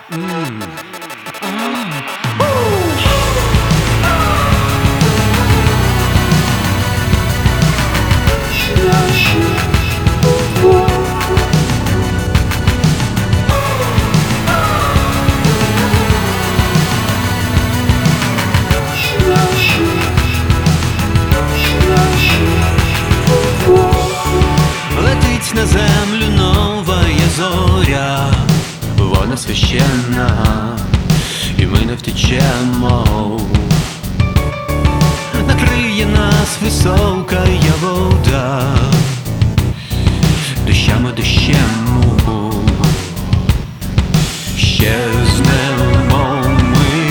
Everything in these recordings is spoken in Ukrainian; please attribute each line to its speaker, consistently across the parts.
Speaker 1: Летить на землю новая зоря, вона священна, і ми не втечемо. Накриє нас високая вода, дощами дощем щезнемо ми,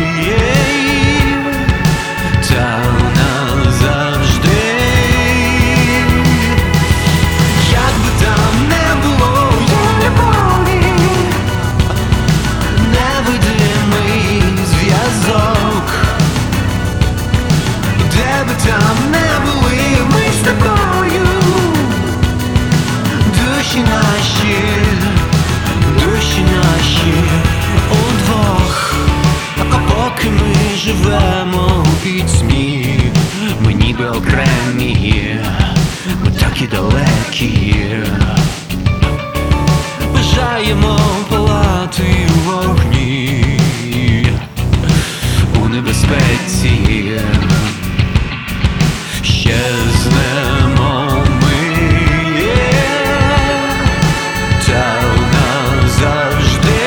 Speaker 1: та назавжди. Як би там не було, є любові, невидимий зв'язок. Де би там не були ми з тобою, душі наші удвох. А поки ми живемо у пітьмі, ми ніби окремі, ми такі далекі. Бажаємо палати у вогні, у небезпеці. Щезнемо ми, та назавжди.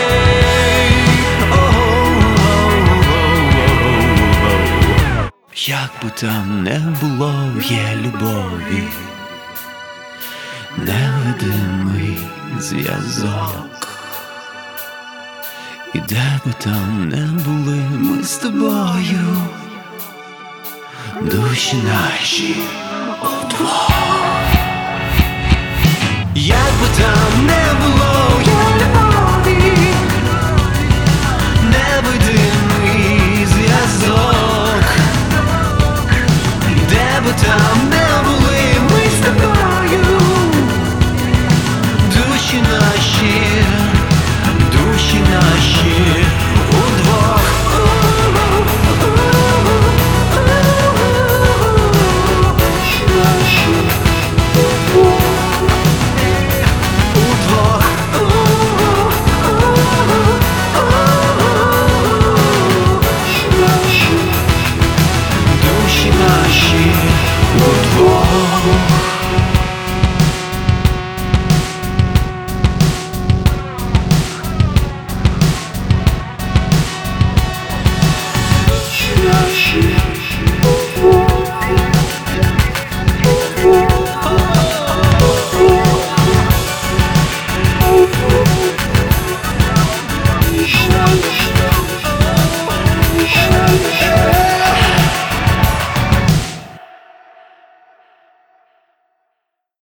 Speaker 1: Як би там не було, є любові, невидимий зв'язок. І де би там не були ми з тобою, душі наші удвох. Як би там не було, є любові, невидимий зв'язок. Де би там не були ми з тобою, душі наші.